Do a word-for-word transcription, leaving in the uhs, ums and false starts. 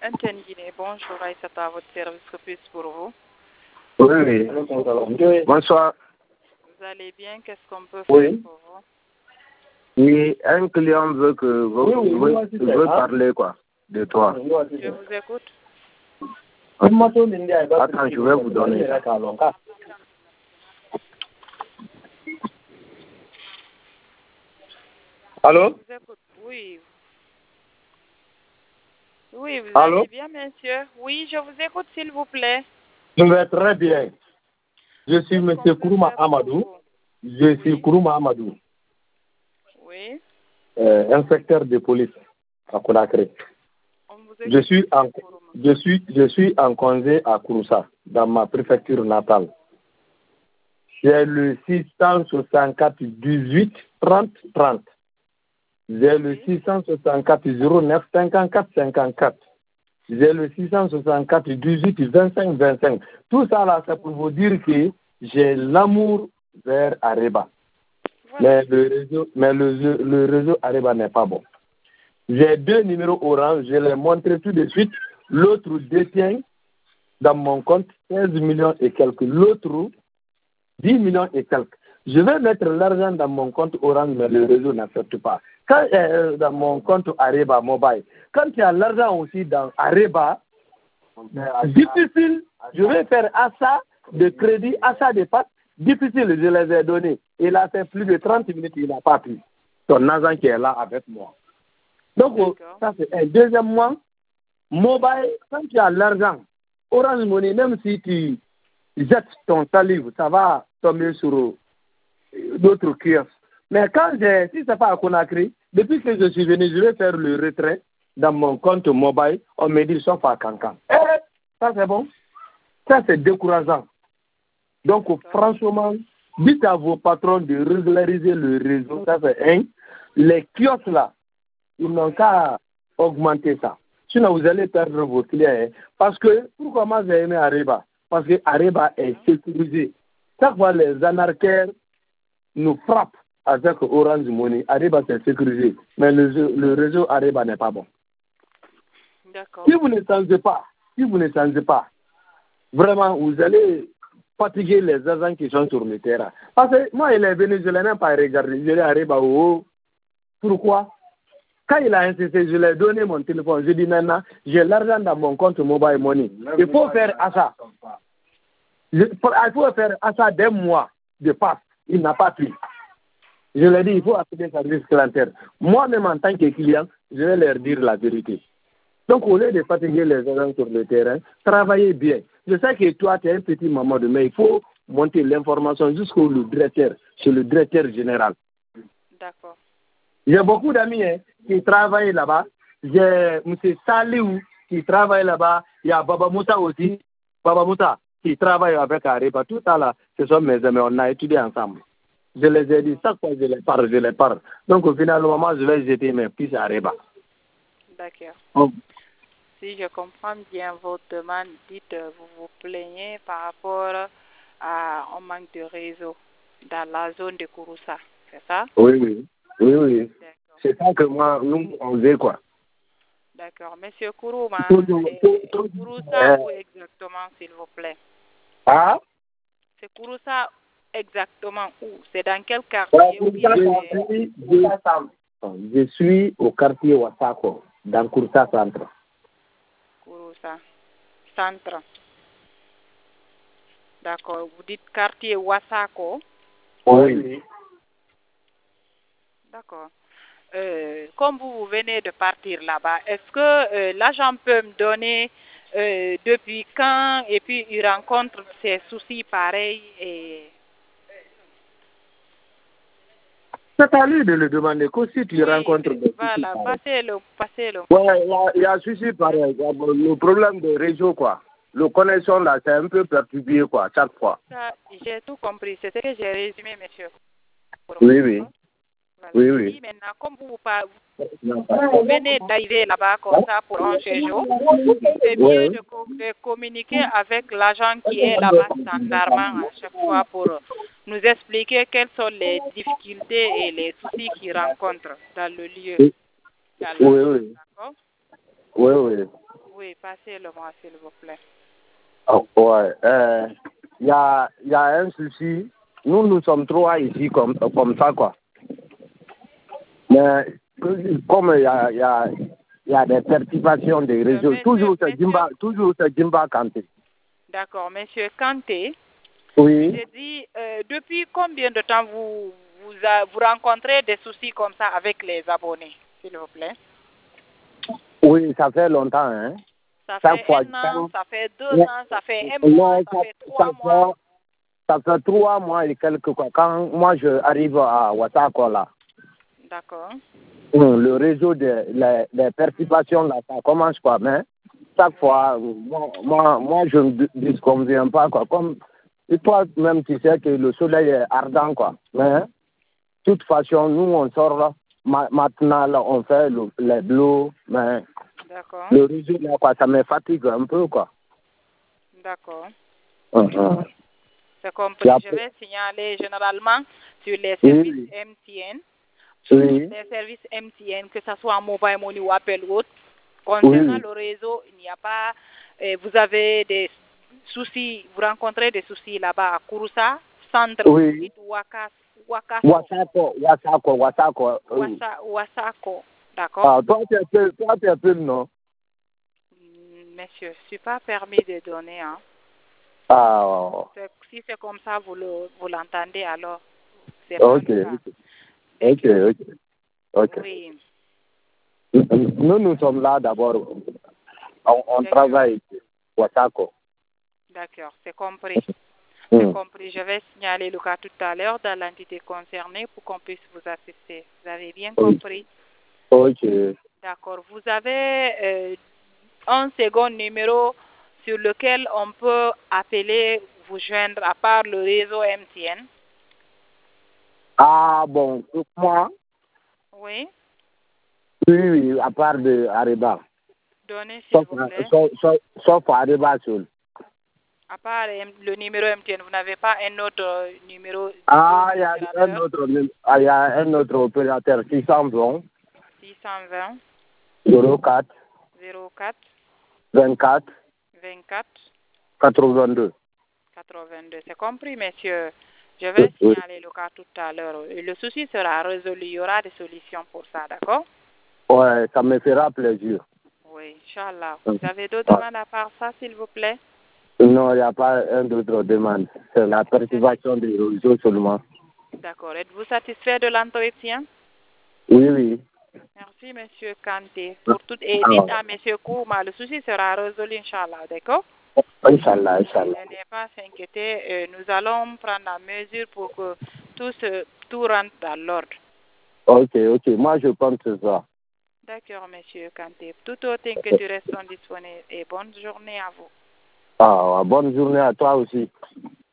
Antenne Guinée, bonjour, Aïssata, à votre service, que puis pour vous? Oui, oui. Bonsoir. Vous allez bien? Qu'est-ce qu'on peut Oui. faire pour vous? Oui, un client veut que vous, oui, oui, veut, veut parler quoi, de toi. Je vous écoute. Attends, je vais vous donner ça. Allô? Je vous écoute. Oui. Oui, vous Allô? allez bien, monsieur? Oui, je vous écoute, s'il vous plaît. Je vais très bien. Je suis Qu'est-ce M. qu'on peut Kourouma faire pour Amadou. vous? Je suis Oui. Kourouma Amadou, Oui. euh, inspecteur de police à Conakry. On vous Je écoute, suis en, monsieur Kourouma. je suis, je suis en congé à Kouroussa, dans ma préfecture natale. J'ai le six cent soixante-quatre dix-huit trente trente. J'ai le Oui. six cent soixante-quatre zéro neuf cinquante-quatre cinquante-quatre. J'ai le six cent soixante-quatre dix-huit vingt-cinq vingt-cinq. Tout ça là, c'est pour vous dire que j'ai l'amour vers Areba. Voilà. Mais le réseau, mais le, le réseau Areba n'est pas bon. J'ai deux numéros orange, je les montre tout de suite. L'autre détient dans mon compte seize millions et quelques. L'autre, dix millions et quelques. Je vais mettre l'argent dans mon compte orange, mais le réseau n'accepte pas. Quand euh, dans mon compte Areba Mobile, quand il y a l'argent aussi dans Areba, difficile, je vais faire achat de crédit, achat de pâtes, difficile, je les ai donnés. Il a fait plus de trente minutes, il n'a pas pu. Son agent qui est là avec moi. Donc, ça c'est un. Deuxièmement, mobile, quand tu as l'argent, Orange Money, même si tu jettes ton salive, ça va tomber sur d'autres kiosques. Mais quand j'ai, si ce n'est pas à Conakry, depuis que je suis venu, je vais faire le retrait dans mon compte mobile, on me dit sauf à Cancan. Eh, ça c'est bon. Ça c'est décourageant. Donc franchement, dites à vos patrons de régulariser le réseau, ça c'est un. Les kiosques là, ils n'ont qu'à augmenter ça. Sinon vous allez perdre vos clients. Parce que, pourquoi moi j'ai aimé Areba? Parce que Areba est sécurisé. Chaque fois les anarchaires nous frappent avec Orange Money, Areba c'est sécurisé. Mais le, le réseau Areba n'est pas bon. D'accord. Si vous ne changez pas, si vous ne changez pas, vraiment, vous allez fatiguer les agents qui sont sur le terrain. Parce que moi, il est venu, je ne l'ai même pas regardé. Je l'ai arrivé au haut. Pourquoi? Quand il a insisté, je lui ai donné mon téléphone. Je dis maintenant, j'ai l'argent dans mon compte mobile money. Il faut faire achat. Il faut faire achat d'un mois de passe. Il n'a pas pu. Je lui ai dit, il faut acheter sa service clientèle. Moi-même, en tant que client, je vais leur dire la vérité. Donc, au lieu de fatiguer les agents sur le terrain, travaillez bien. Je sais que toi, tu es un petit maman de mais il faut monter l'information jusqu'au directeur, chez le directeur général. D'accord. J'ai beaucoup d'amis hein, qui travaillent là-bas. J'ai M. Saliou qui travaille là-bas. Il y a Baba Moussa aussi. Baba Moussa qui travaille avec Areba. Tout ça là, ce sont mes amis. On a étudié ensemble. Je les ai dit, chaque fois je les parle, je les parle. Donc, au final, moment, je vais jeter mes fils à Areba. D'accord. Oh. Si je comprends bien votre demande, dites, vous vous plaignez par rapport à un manque de réseau dans la zone de Kouroussa, c'est ça? Oui, oui. Oui, oui. C'est ça que moi, nous, on veut, quoi. D'accord. Monsieur Kourouma, c'est Kouroussa où exactement, s'il vous plaît? Ah? C'est Kouroussa exactement où? C'est dans quel quartier? Ouais, je, suis, je, je suis au quartier Wasako, dans Kouroussa Centre. Kouroussa Centre. D'accord. Vous dites quartier Wasako? Oui. D'accord. Euh, comme vous venez de partir là-bas, est-ce que euh, l'agent peut me donner euh, depuis quand et puis il rencontre ces soucis pareils et... C'est à lui de le demander que si tu oui, rencontres des voilà, soucis passez-le, passez-le. Ouais, il y a, il y a souci pareil. Le problème de réseau, quoi. Le connexion, là, c'est un peu perturbé, quoi, chaque fois. Ça, j'ai tout compris. C'est ce que j'ai résumé, monsieur. Oui, oui. Voilà. Oui, oui. Oui, maintenant, comme vous, vous venez d'arriver là-bas comme ça pour un séjour, c'est mieux Oui. de, de communiquer avec l'agent qui est là-bas standardement à chaque fois pour nous expliquer quelles sont les difficultés et les soucis qu'il rencontre dans le lieu. Oui, Dans le oui. lieu, Oui, d'accord? oui. Oui. Oui, passez-le-moi, s'il vous plaît. Oh, ouais. Euh, Il y, a, y a un souci. Nous, nous sommes trois ici comme, comme ça, quoi. Mais comme il y a, y, a, y a des perturbations des réseaux, Monsieur, toujours c'est monsieur, Jimba, toujours c'est Jimba Kanté. D'accord, monsieur Kanté. Oui. J'ai dit, euh, depuis combien de temps vous, vous, a- vous rencontrez des soucis comme ça avec les abonnés, s'il vous plaît? Oui, ça fait longtemps, hein. Ça Chaque fait fois, un an, ça fait deux non, ans, ça fait un mois, non, ça ça, fait ça, trois mois. fait, ça fait trois mois et quelques quoi. Quand moi je arrive à Ouattako là, D'accord. hum, le réseau des les, les perturbations là, ça commence quoi. Mais chaque fois, moi, moi, moi je ne dis- disconviens pas quoi. Comme et toi même tu sais que le soleil est ardent quoi. Mais de toute façon, nous on sort là. Ma- Maintenant là, on fait le, les bleus, mais D'accord. le réseau là quoi, ça me fatigue un peu quoi. D'accord. Mhm. C'est compris. Et après- Je vais signaler généralement sur les Oui, services oui. M T N, Oui, les services M T N, que ce soit mobile money ou appel ou autre. oui, Concernant oui. le réseau, il n'y a pas, euh, vous avez des soucis, vous rencontrez des soucis là-bas à Kouroussa, centre, vous Oui. dites Wakas, Wakaso, Wasako, Wasako, Wasako. Oui. Wasa, Wasako, d'accord? Ah, toi, tu appelles, toi, tu appelles, non? Mm, Monsieur, je ne suis pas permis de donner, hein. Ah, C'est- Si c'est comme ça, vous le, vous l'entendez, alors c'est pas ok, le cas. ok, ok, D'accord. ok. ok. Oui, Nous, nous sommes là d'abord. On, on d'accord. travaille Wasako. D'accord, c'est compris. C'est Hmm. compris. Je vais signaler le cas tout à l'heure dans l'entité concernée pour qu'on puisse vous assister. Vous avez bien Oui. compris? Ok. D'accord. Vous avez euh, un second numéro sur lequel on peut appeler, vous joindre à part le réseau M T N? Ah, bon, pour moi, Oui. oui, oui, à part de Areba. Donnez, s'il Sauf, vous plaît. sauf, sauf, sauf Areba seul. À part M- le numéro M T N, vous n'avez pas un autre euh, numéro Ah, il y a un opérateur? autre, ah, il y a un autre opérateur six cent vingt, six cent vingt, zéro quatre, zéro quatre, vingt-quatre, vingt-quatre, quatre-vingt-deux. quatre-vingt-deux. C'est compris, monsieur. Je vais Oui. signaler le cas tout à l'heure. Et le souci sera résolu. Il y aura des solutions pour ça, d'accord? Ouais, ça me fera plaisir. Oui, Inch'Allah. Mm. Vous avez d'autres Ouais. demandes à part ça, s'il vous plaît? Non, il n'y a pas un d'autre demande. C'est la perturbation des réseaux seulement. D'accord. Êtes-vous satisfait de l'entretien? Oui, oui. Merci, monsieur Kanté. Pour tout... Et Ah, dites à monsieur Kouma, le souci sera résolu, Inch'Allah, d'accord? Inch'Allah, Inch'Allah. Ne pas s'inquiéter. Euh, nous allons prendre la mesure pour que tout, se... tout rentre dans l'ordre. Ok, ok. Moi, je compte sur ça. D'accord, monsieur Kanté. Tout autre inquiétude reste disponible et bonne journée à vous. Ah, bonne journée à toi aussi.